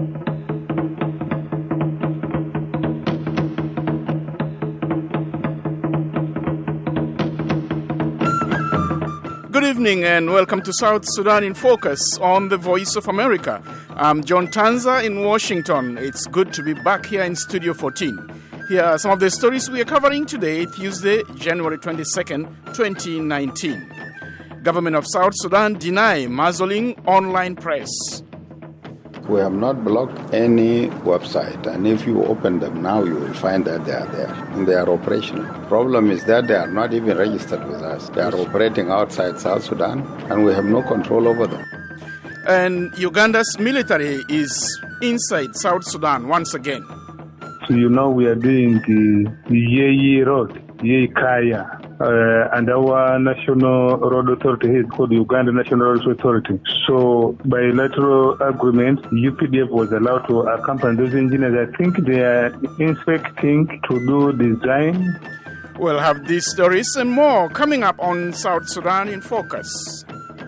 Good evening and welcome to South Sudan in Focus on the Voice of America. I'm John Tanza in Washington. It's good to be back here in Studio 14. Here are some of the stories we are covering today, Tuesday, January 22nd, 2019. Government of South Sudan deny muzzling online press. We have not blocked any website, and if you open them now, you will find that they are there and they are operational. Problem is that they are not even registered with us. They are operating outside South Sudan, and we have no control over them. And Uganda's military is inside South Sudan once again. So we are doing the Yei Road, Yei Kaya, and our national road authority is called the Uganda National Road Authority. So bilateral agreement, UPDF was allowed to accompany those engineers. I think they are inspecting to do design. We'll have these stories and more coming up on South Sudan in Focus.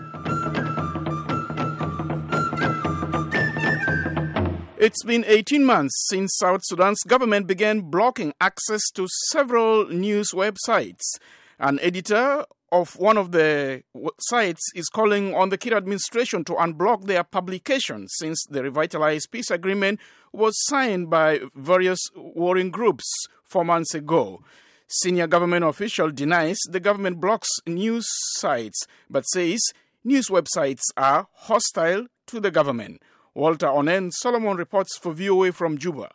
It's been 18 months since South Sudan's government began blocking access to several news websites. An editor of one of the sites is calling on the Kir administration to unblock their publications since the revitalized peace agreement was signed by various warring groups 4 months ago. Senior government official denies the government blocks news sites but says news websites are hostile to the government. Walter Onen Solomon reports for VOA from Juba.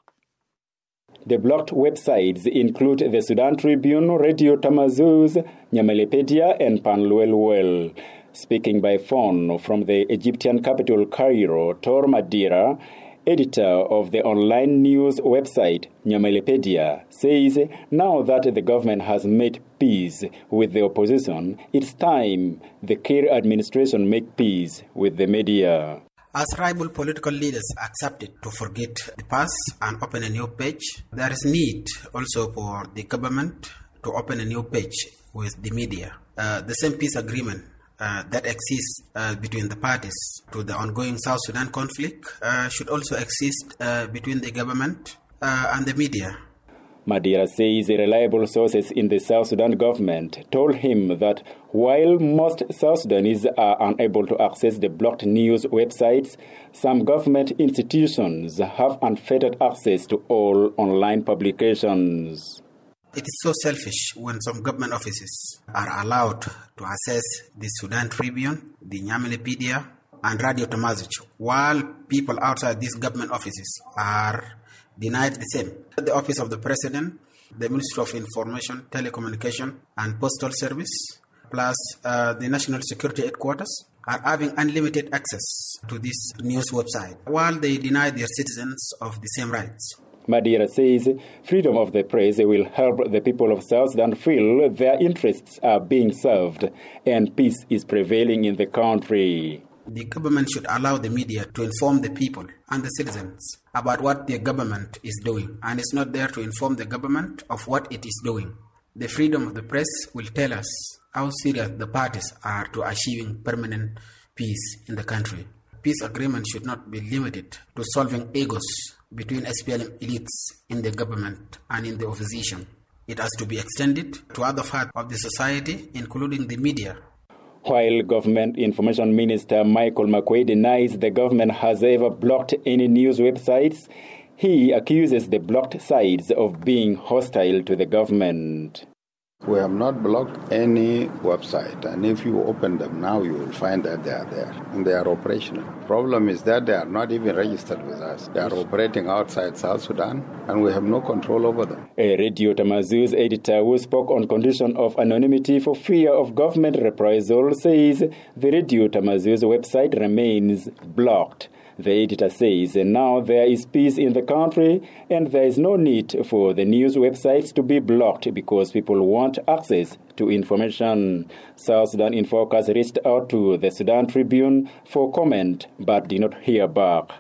The blocked websites include the Sudan Tribune, Radio Tamazuz, Nyamelepedia, and Panluelwel. Speaking by phone from the Egyptian capital Cairo, Tor Madira, editor of the online news website Nyamelepedia, says now that the government has made peace with the opposition, it's time the Kir administration make peace with the media. As rival political leaders accepted to forget the past and open a new page, there is need also for the government to open a new page with the media. The same peace agreement that exists between the parties to the ongoing South Sudan conflict should also exist between the government and the media. Madira says reliable sources in the South Sudan government told him that while most South Sudanese are unable to access the blocked news websites, some government institutions have unfettered access to all online publications. It is so selfish when some government offices are allowed to access the Sudan Tribune, the Nyamelepedia, and Radio Tamazich, while people outside these government offices are denied the same. The Office of the President, the Ministry of Information, Telecommunication, and Postal Service, plus the National Security Headquarters, are having unlimited access to this news website, while they deny their citizens of the same rights. Madira says freedom of the press will help the people of South Sudan feel their interests are being served and peace is prevailing in the country. The government should allow the media to inform the people and the citizens about what their government is doing, and it's not there to inform the government of what it is doing. The freedom of the press will tell us how serious the parties are to achieving permanent peace in the country. Peace agreement should not be limited to solving egos between SPLM elites in the government and in the opposition. It has to be extended to other parts of the society, including the media. While Government Information Minister Michael McQuaid denies the government has ever blocked any news websites, he accuses the blocked sites of being hostile to the government. We have not blocked any website, and if you open them now, you will find that they are there and they are operational. Problem is that they are not even registered with us. They are operating outside South Sudan, and we have no control over them. A Radio Tamazuz editor who spoke on condition of anonymity for fear of government reprisal says the Radio Tamazuz website remains blocked. The editor says now there is peace in the country and there is no need for the news websites to be blocked because people want access to information. South Sudan in Focus reached out to the Sudan Tribune for comment but did not hear back.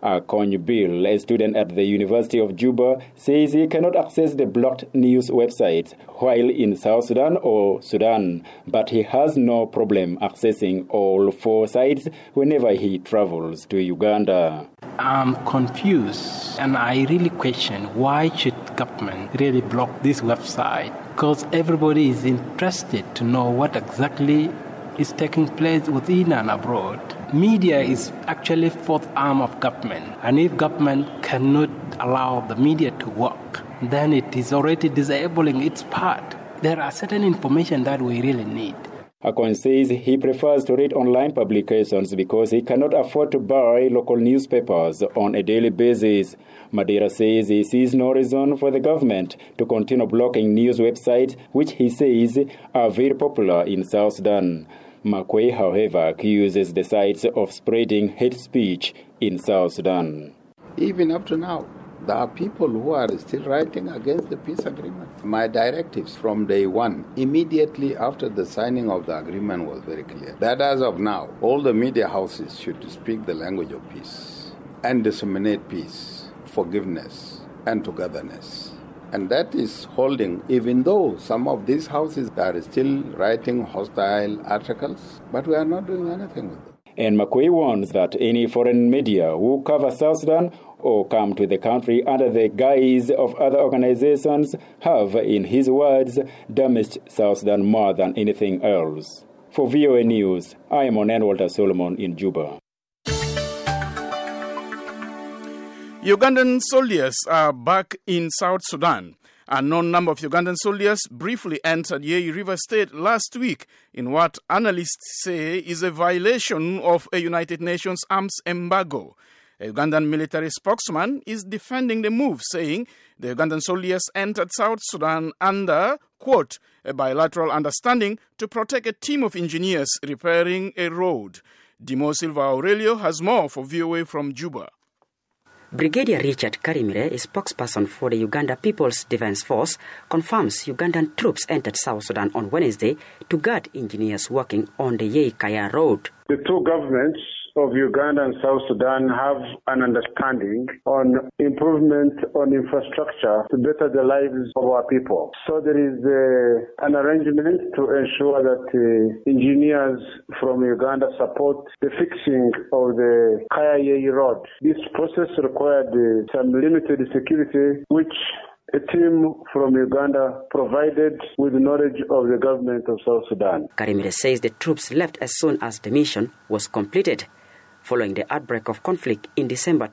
Akony Bill, a student at the University of Juba, says he cannot access the blocked news websites while in South Sudan or Sudan, but he has no problem accessing all 4 sites whenever he travels to Uganda. I'm confused, and I really question why should government really block this website? Because everybody is interested to know what exactly is taking place within and abroad. Media is actually fourth arm of government, and if government cannot allow the media to work, then it is already disabling its part. There are certain information that we really need. Akony says he prefers to read online publications because he cannot afford to buy local newspapers on a daily basis. Madera says he sees no reason for the government to continue blocking news websites, which he says are very popular in South Sudan. Makwei, however, accuses the sites of spreading hate speech in South Sudan. Even up to now, there are people who are still writing against the peace agreement. My directives from day one, immediately after the signing of the agreement, was very clear. That as of now, all the media houses should speak the language of peace and disseminate peace, forgiveness, and togetherness. And that is holding, even though some of these houses are still writing hostile articles, but we are not doing anything with them. And Makwei warns that any foreign media who cover South Sudan or come to the country under the guise of other organizations have, in his words, damaged South Sudan more than anything else. For VOA News, I am Onen Walter Solomon in Juba. Ugandan soldiers are back in South Sudan. A known number of Ugandan soldiers briefly entered Yei River State last week in what analysts say is a violation of a United Nations arms embargo. A Ugandan military spokesman is defending the move, saying the Ugandan soldiers entered South Sudan under, quote, a bilateral understanding to protect a team of engineers repairing a road. Dimo Silva Aurelio has more for VOA from Juba. Brigadier Richard Karimire, a spokesperson for the Uganda People's Defense Force, confirms Ugandan troops entered South Sudan on Wednesday to guard engineers working on the Yei-Kaya road. The two governments of Uganda and South Sudan have an understanding on improvement on infrastructure to better the lives of our people. So there is an arrangement to ensure that engineers from Uganda support the fixing of the Kaya-Yei road. This process required some limited security, which a team from Uganda provided with knowledge of the government of South Sudan. Karimire says the troops left as soon as the mission was completed. Following the outbreak of conflict in December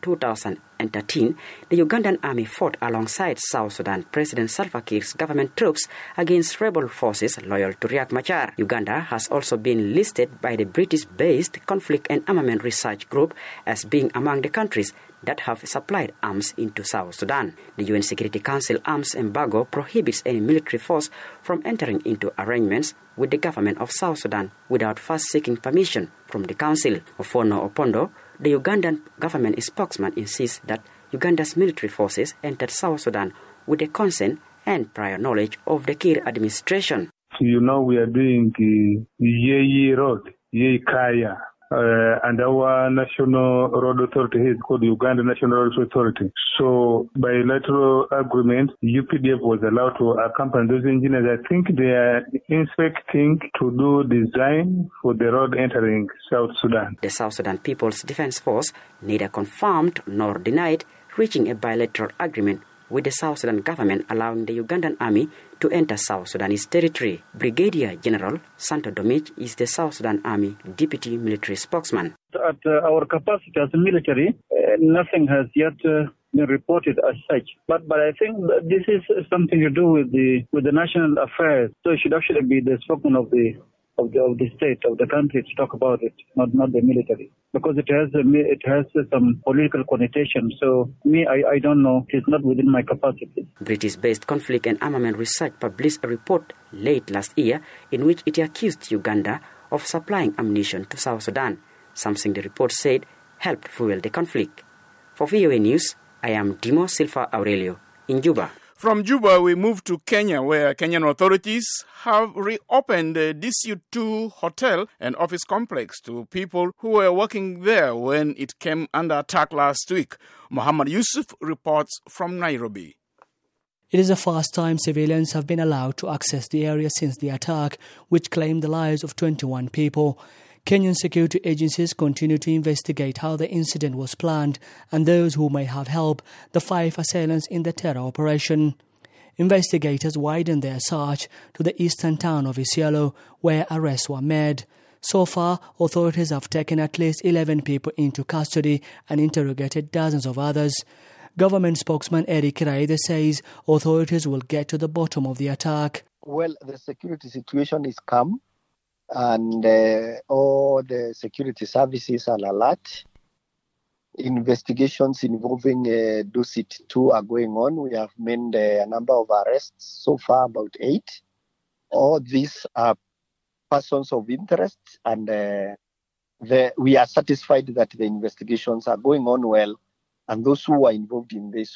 2013, the Ugandan army fought alongside South Sudan President Salva Kiir's government troops against rebel forces loyal to Riek Machar. Uganda has also been listed by the British-based Conflict and Armament Research Group as being among the countries that have supplied arms into South Sudan. The UN Security Council arms embargo prohibits any military force from entering into arrangements with the government of South Sudan without first seeking permission from the Council. Ofono Opondo, the Ugandan government spokesman, insists that Uganda's military forces entered South Sudan with the consent and prior knowledge of the Kiir administration. We are doing the Yei Road, Yei-Kaya. And our national road authority is called the Uganda National Road Authority. So, bilateral agreement, UPDF was allowed to accompany those engineers. I think they are inspecting to do design for the road entering South Sudan. The South Sudan People's Defense Force neither confirmed nor denied reaching a bilateral agreement with the South Sudan government allowing the Ugandan army to enter South Sudanese territory. Brigadier General Santo Domich is the South Sudan Army deputy military spokesman. At our capacity as a military, nothing has yet been reported as such. But I think that this is something to do with the national affairs. So it should actually be the spokesman of the state, of the country, to talk about it, not the military, because it has some political connotation. So I don't know. It's not within my capacity. British-based Conflict and Armament Research published a report late last year in which it accused Uganda of supplying ammunition to South Sudan, something the report said helped fuel the conflict. For VOA News, I am Dimo Silva Aurelio in Juba. From Juba, we move to Kenya, where Kenyan authorities have reopened the Disu 2 hotel and office complex to people who were working there when it came under attack last week. Muhammad Yusuf reports from Nairobi. It is the first time civilians have been allowed to access the area since the attack, which claimed the lives of 21 people. Kenyan security agencies continue to investigate how the incident was planned and those who may have helped the 5 assailants in the terror operation. Investigators widened their search to the eastern town of Isiolo, where arrests were made. So far, authorities have taken at least 11 people into custody and interrogated dozens of others. Government spokesman Eric Raide says authorities will get to the bottom of the attack. Well, the security situation is calm, and all the security services are alert. Investigations involving Dusit 2 are going on. We have made a number of arrests, so far about 8. All these are persons of interest, and we are satisfied that the investigations are going on well, and those who are involved in this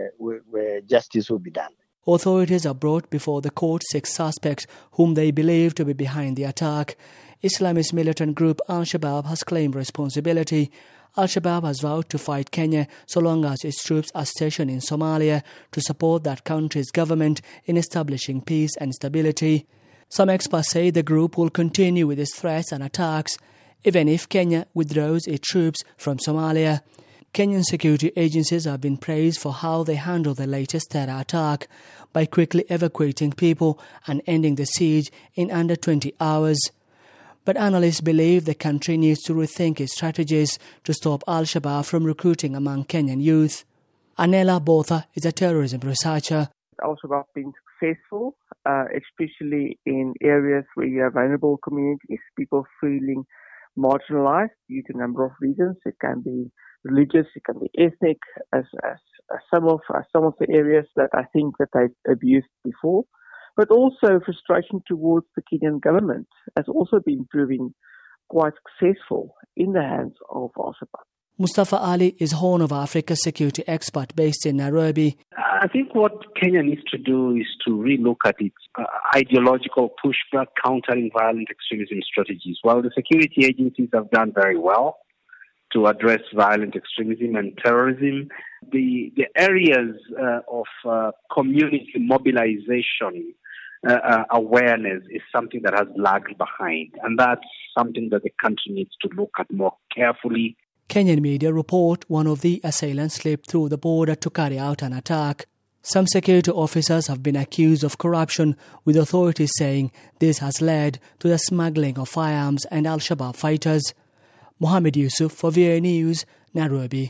justice will be done. Authorities have brought before the court 6 suspects whom they believe to be behind the attack. Islamist militant group Al-Shabaab has claimed responsibility. Al-Shabaab has vowed to fight Kenya so long as its troops are stationed in Somalia to support that country's government in establishing peace and stability. Some experts say the group will continue with its threats and attacks, even if Kenya withdraws its troops from Somalia. Kenyan security agencies have been praised for how they handled the latest terror attack by quickly evacuating people and ending the siege in under 20 hours. But analysts believe the country needs to rethink its strategies to stop Al-Shabaab from recruiting among Kenyan youth. Anela Botha is a terrorism researcher. Al-Shabaab has been successful, especially in areas where you have vulnerable communities, people feeling marginalized due to a number of reasons. It can be religious, it can be ethnic, as some of the areas that I think that they've abused before. But also frustration towards the Kenyan government has also been proving quite successful in the hands of Al-Shabaab. Mustafa Ali is Horn of Africa security expert based in Nairobi. I think what Kenya needs to do is to relook at its ideological pushback, countering violent extremism strategies. While the security agencies have done very well to address violent extremism and terrorism, the areas of community mobilization awareness is something that has lagged behind, and that's something that the country needs to look at more carefully. Kenyan media report one of the assailants slipped through the border to carry out an attack. Some security officers have been accused of corruption, with authorities saying this has led to the smuggling of firearms and Al-Shabaab fighters. Mohammed Yusuf for VOA News, Nairobi.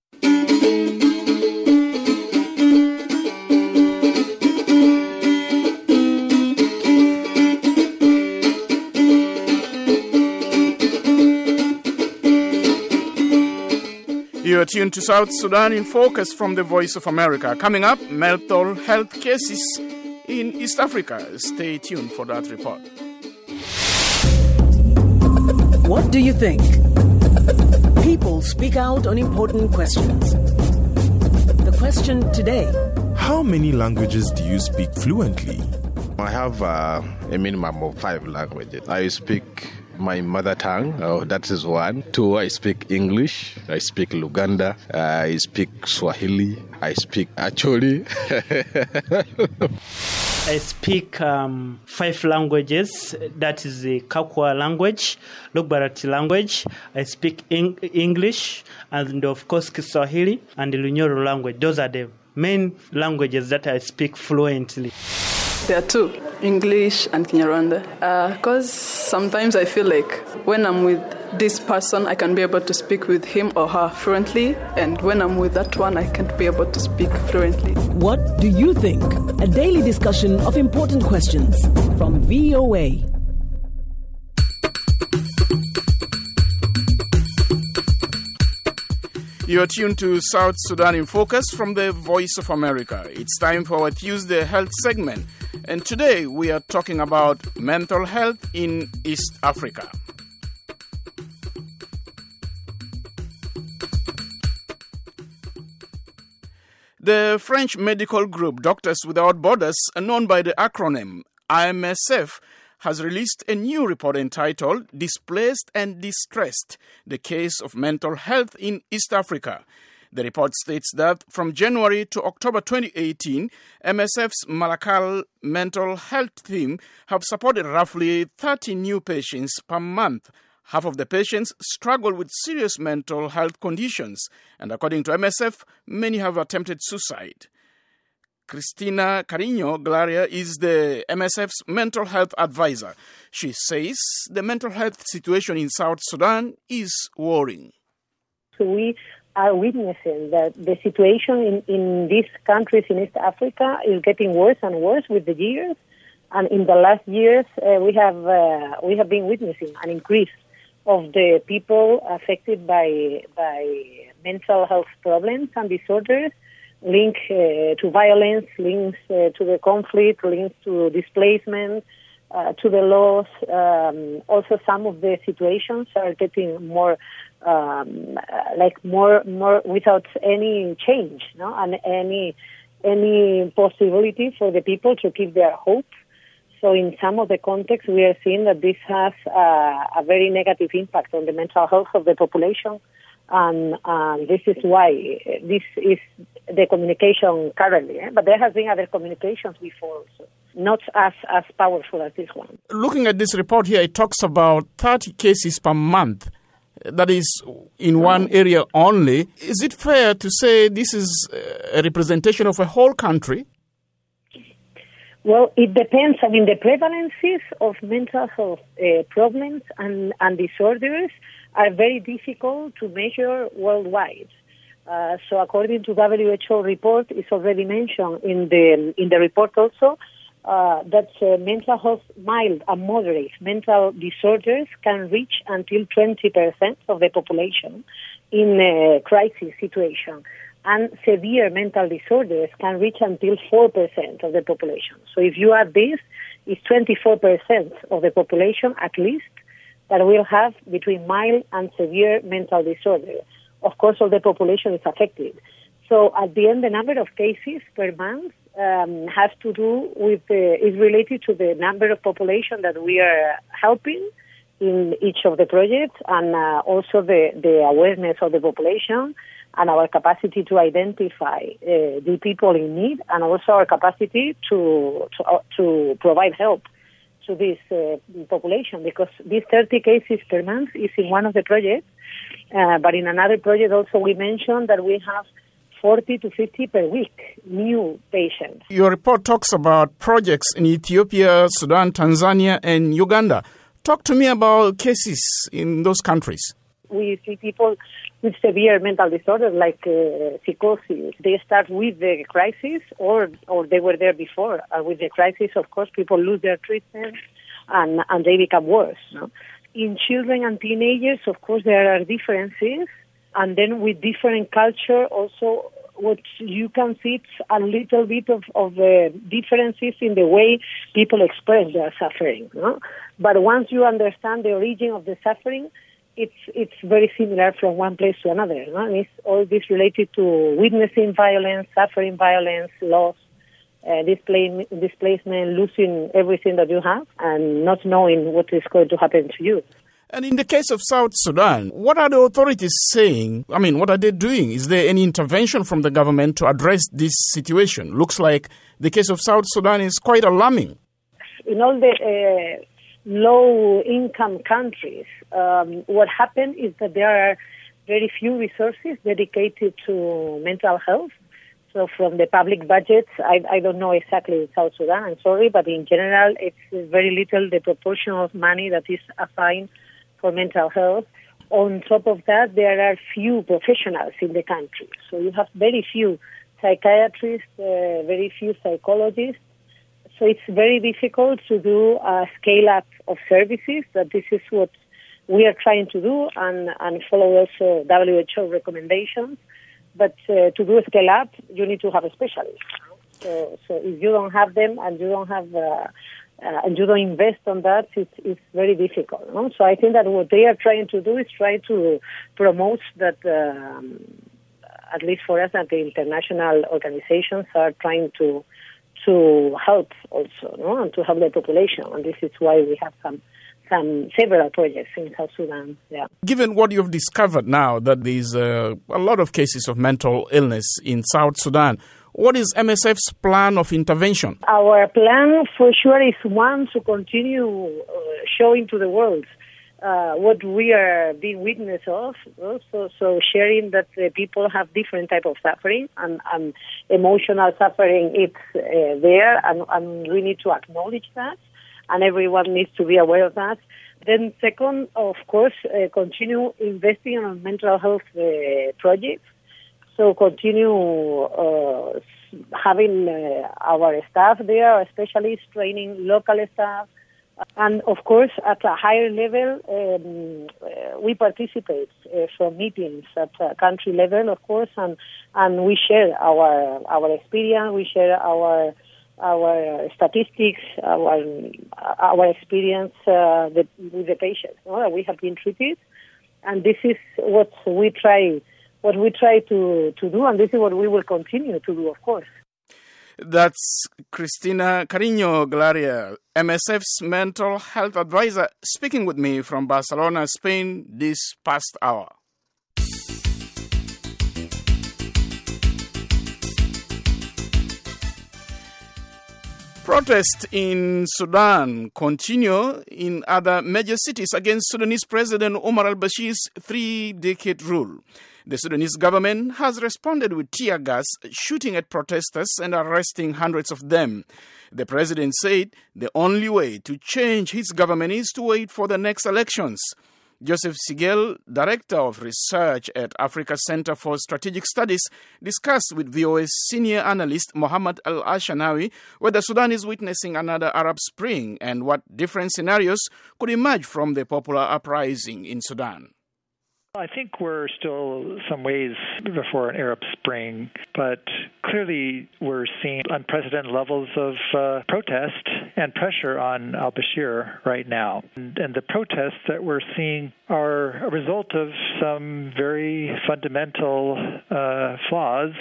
You are tuned to South Sudan in Focus from the Voice of America. Coming up, mental health cases in East Africa. Stay tuned for that report. What do you think? People speak out on important questions. The question today: how many languages do you speak fluently? I have a minimum of 5 languages. I speak my mother tongue, that is 1. 2, I speak English, I speak Luganda, I speak Swahili, I speak Acholi. I speak 5 languages. That is the Kakwa language, Lugbarati language. I speak English, and of course Kiswahili and the Lunyoro language. Those are the main languages that I speak fluently. There are 2, English and Kinyarwanda. Because sometimes I feel like when I'm with this person, I can be able to speak with him or her fluently, and when I'm with that one, I can't be able to speak fluently. What do you think? A daily discussion of important questions from VOA. You are tuned to South Sudan in Focus from the Voice of America. It's time for our Tuesday Health segment. And today we are talking about mental health in East Africa. The French medical group Doctors Without Borders, known by the acronym MSF, has released a new report entitled Displaced and Distressed, the Case of Mental Health in East Africa. The report states that from January to October 2018, MSF's Malakal mental health team have supported roughly 30 new patients per month. Half of the patients struggle with serious mental health conditions, and according to MSF, many have attempted suicide. Cristina Carino Glaria is the MSF's mental health advisor. She says the mental health situation in South Sudan is worrying. So we are witnessing that the situation in these countries in East Africa is getting worse and worse with the years. And in the last years, we have been witnessing an increase of the people affected by mental health problems and disorders, linked to violence, links to the conflict, links to displacement, to the loss. Also, some of the situations are getting more without any change, no, and any possibility for the people to keep their hope. So in some of the contexts, we are seeing that this has a very negative impact on the mental health of the population. And this is why this is the communication currently. But there have been other communications before also, not as powerful as this one. Looking at this report here, it talks about 30 cases per month. That is in one area only. Is it fair to say this is a representation of a whole country? Well, it depends. I mean, the prevalences of mental health problems and disorders are very difficult to measure worldwide. So according to WHO report, it's already mentioned in the report also, that mental health, mild and moderate mental disorders can reach until 20% of the population in a crisis situation. And severe mental disorders can reach until 4% of the population. So if you add this, it's 24% of the population at least that will have between mild and severe mental disorder. Of course, all the population is affected. So at the end, the number of cases per month has to do with is related to the number of population that we are helping in each of the projects, and also the awareness of the population and our capacity to identify the people in need, and also our capacity to provide help to this population, because these 30 cases per month is in one of the projects, but in another project also we mentioned that we have 40 to 50 per week new patients. Your report talks about projects in Ethiopia, Sudan, Tanzania, and Uganda. Talk to me about cases in those countries. We see people with severe mental disorders like psychosis. They start with the crisis, or they were there before. With the crisis, of course, people lose their treatment and they become worse. No? In children and teenagers, of course, there are differences. And then with different culture, also what you can see, it's a little bit of differences in the way people express their suffering. No? But once you understand the origin of the suffering, it's very similar from one place to another. No? And it's all this related to witnessing violence, suffering violence, loss, displacement, losing everything that you have, and not knowing what is going to happen to you. And in the case of South Sudan, what are the authorities saying? I mean, what are they doing? Is there any intervention from the government to address this situation? Looks like the case of South Sudan is quite alarming. In all the low-income countries, what happened is that there are very few resources dedicated to mental health. So from the public budgets, I don't know exactly in South Sudan, I'm sorry, but in general, it's very little the proportion of money that is assigned for mental health. On top of that, there are few professionals in the country. So you have very few psychiatrists, very few psychologists. So it's very difficult to do a scale-up of services, but this is what we are trying to do and follow also WHO recommendations. But to do a scale-up, you need to have a specialist. So if you don't have them and you don't have and you don't invest on that, it's very difficult. No? So I think that what they are trying to do is try to promote that at least for us, that the international organizations are trying to help also, no? And to help the population. And this is why we have several projects in South Sudan. Yeah. Given what you've discovered now, that there's a lot of cases of mental illness in South Sudan, what is MSF's plan of intervention? Our plan for sure is one, to continue showing to the world what we are being witness of. So sharing that people have different type of suffering and emotional suffering. It's there, and we need to acknowledge that, and everyone needs to be aware of that. Then second, of course, continue investing in mental health projects. So continue having our staff there, our specialists, training local staff. And, of course, at a higher level, we participate from meetings at a country level, of course, and we share our experience, we share our statistics, our experience with the patients that we have been treated. And this is what we try to do, and this is what we will continue to do, of course. That's Cristina Carino Glaria, MSF's mental health advisor, speaking with me from Barcelona, Spain, this past hour. Protests in Sudan continue in other major cities against Sudanese President Omar al-Bashir's 3-decade rule. The Sudanese government has responded with tear gas, shooting at protesters and arresting hundreds of them. The president said the only way to change his government is to wait for the next elections. Joseph Sigel, Director of Research at Africa Center for Strategic Studies, discussed with VOA's senior analyst Mohammed Al-Ashanawi whether Sudan is witnessing another Arab Spring and what different scenarios could emerge from the popular uprising in Sudan. I think we're still some ways before an Arab Spring, but clearly we're seeing unprecedented levels of protest and pressure on al-Bashir right now. And the protests that we're seeing are a result of some very fundamental flaws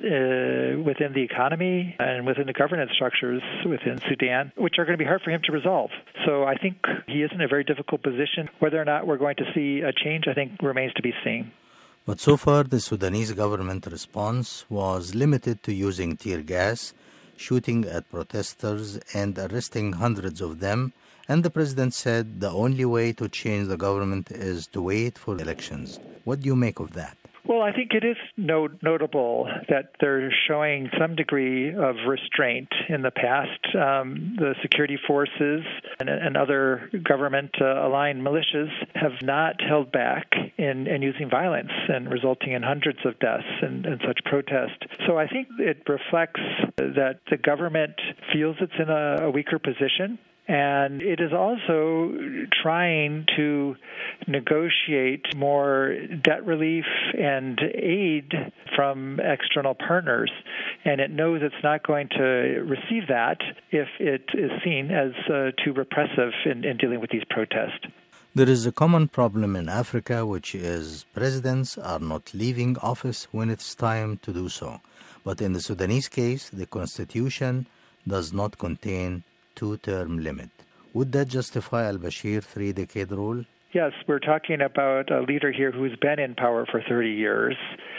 within the economy and within the governance structures within Sudan, which are going to be hard for him to resolve. So I think he is in a very difficult position. Whether or not we're going to see a change, I think, remains to be seen. But so far, the Sudanese government response was limited to using tear gas, shooting at protesters, and arresting hundreds of them. And the president said the only way to change the government is to wait for elections. What do you make of that? Well, I think it is notable that they're showing some degree of restraint in the past. The security forces and other government-aligned militias have not held back in using violence and resulting in hundreds of deaths in such protest. So I think it reflects that the government feels it's in a weaker position. And it is also trying to negotiate more debt relief and aid from external partners. And it knows it's not going to receive that if it is seen as too repressive in dealing with these protests. There is a common problem in Africa, which is presidents are not leaving office when it's time to do so. But in the Sudanese case, the constitution does not contain two-term limit. Would that justify al-Bashir 3-decade rule? Yes, we're talking about a leader here who's been in power for 30 years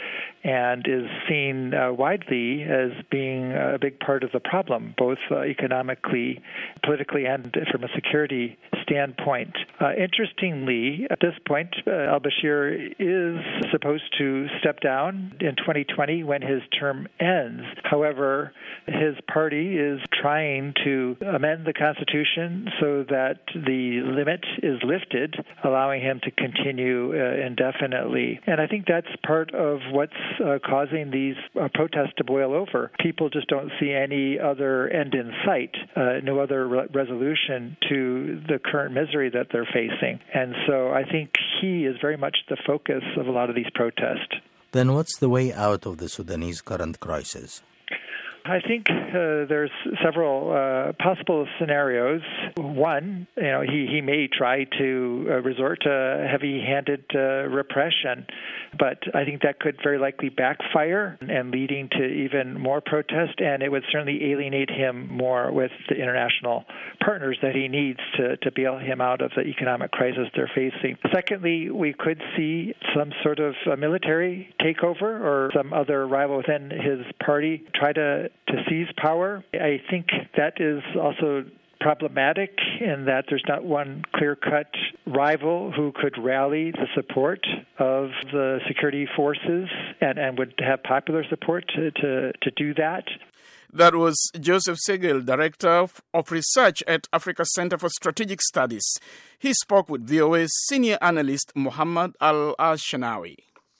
and is seen widely as being a big part of the problem, both economically, politically, and from a security standpoint. Interestingly, at this point, al-Bashir is supposed to step down in 2020 when his term ends. However, his party is trying to amend the Constitution so that the limit is lifted, allowing him to continue indefinitely. And I think that's part of what's causing these protests to boil over. People just don't see any other end in sight, no other resolution to the current misery that they're facing. And so I think he is very much the focus of a lot of these protests. Then what's the way out of the Sudanese current crisis? I think there's several possible scenarios. One, he may try to resort to heavy-handed repression, but I think that could very likely backfire and leading to even more protest, and it would certainly alienate him more with the international partners that he needs to bail him out of the economic crisis they're facing. Secondly, we could see some sort of military takeover or some other rival within his party try to seize power. I think that is also problematic in that there's not one clear-cut rival who could rally the support of the security forces and would have popular support to do that. That was Joseph Segel, Director of Research at Africa Center for Strategic Studies. He spoke with VOA's senior analyst Muhammad Al-Shanawi.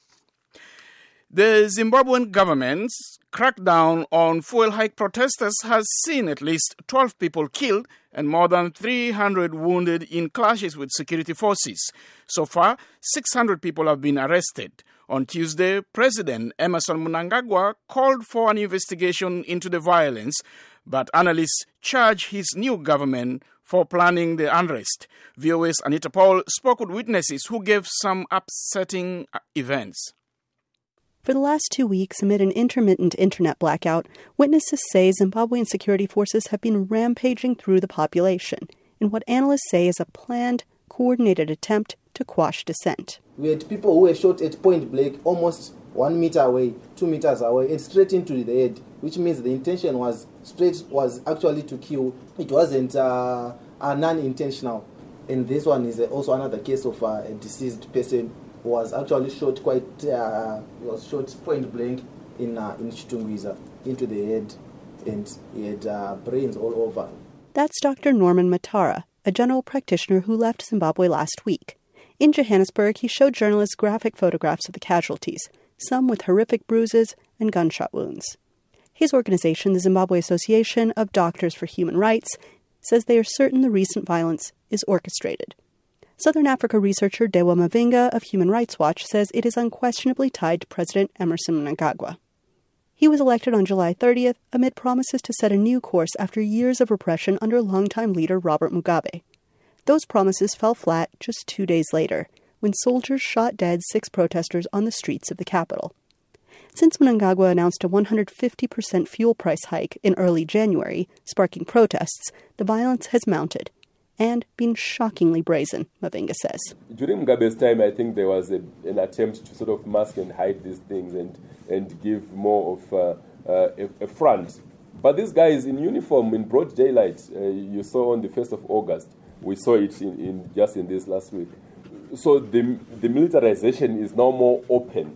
The Zimbabwean government's crackdown on fuel hike protesters has seen at least 12 people killed and more than 300 wounded in clashes with security forces. So far, 600 people have been arrested. On Tuesday, President Emmerson Mnangagwa called for an investigation into the violence, but analysts charge his new government for planning the unrest. VOA's Anita Paul spoke with witnesses who gave some upsetting events. For the last 2 weeks, amid an intermittent internet blackout, witnesses say Zimbabwean security forces have been rampaging through the population in what analysts say is a planned, coordinated attempt to quash dissent. We had people who were shot at point blank, almost 1 meter away, 2 meters away, and straight into the head, which means the intention was actually to kill. It wasn't non-intentional. And this one is also another case of a deceased person who was actually shot point blank in Chitungwiza into the head, and he had brains all over. That's Dr. Norman Matara, a general practitioner who left Zimbabwe last week. In Johannesburg, he showed journalists graphic photographs of the casualties, some with horrific bruises and gunshot wounds. His organization, the Zimbabwe Association of Doctors for Human Rights, says they are certain the recent violence is orchestrated. Southern Africa researcher Dewa Mavinga of Human Rights Watch says it is unquestionably tied to President Emmerson Mnangagwa. He was elected on July 30th amid promises to set a new course after years of repression under longtime leader Robert Mugabe. Those promises fell flat just 2 days later, when soldiers shot dead 6 protesters on the streets of the capital. Since Mnangagwa announced a 150% fuel price hike in early January, sparking protests, the violence has mounted and been shockingly brazen, Mavinga says. During Mugabe's time, I think there was an attempt to sort of mask and hide these things and give more of a front. But this guy is in uniform in broad daylight. You saw on the 1st of August. We saw it in this last week. So the militarization is now more open.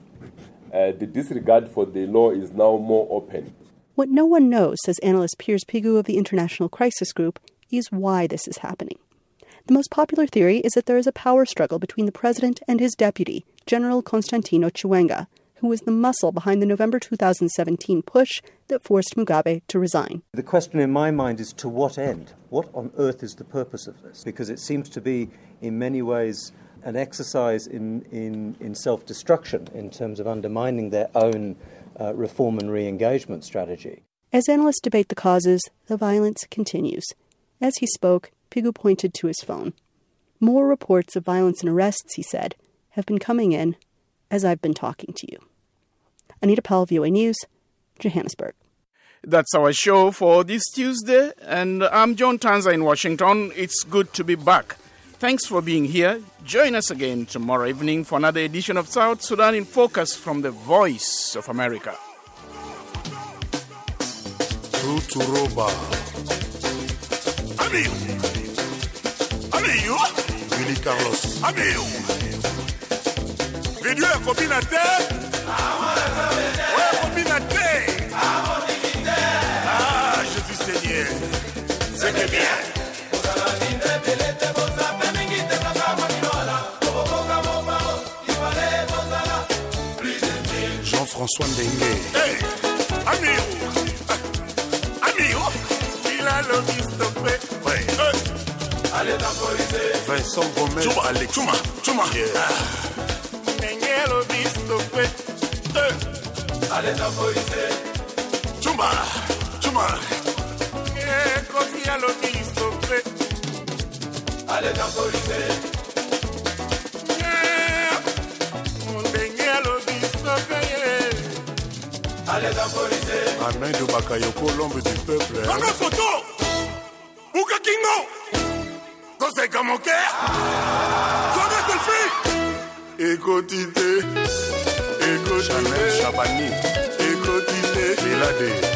The disregard for the law is now more open. What no one knows, says analyst Piers Pigu of the International Crisis Group, is why this is happening. The most popular theory is that there is a power struggle between the president and his deputy, General Constantino Chiwenga, who was the muscle behind the November 2017 push that forced Mugabe to resign. The question in my mind is to what end? What on earth is the purpose of this? Because it seems to be, in many ways, an exercise in self-destruction in terms of undermining their own reform and re-engagement strategy. As analysts debate the causes, the violence continues. As he spoke, Pigu pointed to his phone. More reports of violence and arrests, he said, have been coming in as I've been talking to you. Anita Powell, VOA News, Johannesburg. That's our show for this Tuesday, and I'm John Tanza in Washington. It's good to be back. Thanks for being here. Join us again tomorrow evening for another edition of South Sudan in Focus from the Voice of America. Tuturoba. Amigo. Willie Carlos. Amigo. Video ya combinate. Ouais, combinate. Ah, Jésus Seigneur. C'est que bien. Jean-François Ndengue. Hey, amigo, il a le stoppé. Ouais. Allez temporiser. Vincent Gomez. Alex. Chuma. Ndengue le stoppé. Allez temporiser. Chumba, Kofi alobi stoppé. Allez temporiser. Mondenge alobi stoppé. Allez temporiser. Amen de Bakayoko, l'ombre du peuple. Prends photo. Bouka Kingo. Conseil comme mon cœur. Sois selfie. Écoutez. Chanel Chabani. Écoutez. Milade.